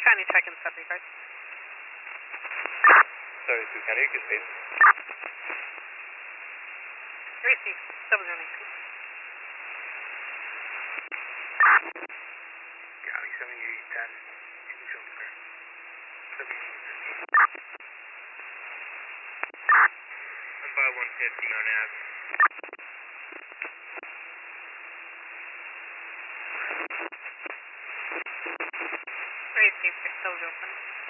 Chinese check-in, Stephanie Price. 32 County, good space. Receive, 709. Copy, 7810. You can show me clear. 7815. I'm by 150 on Ave. Receive, 6 open.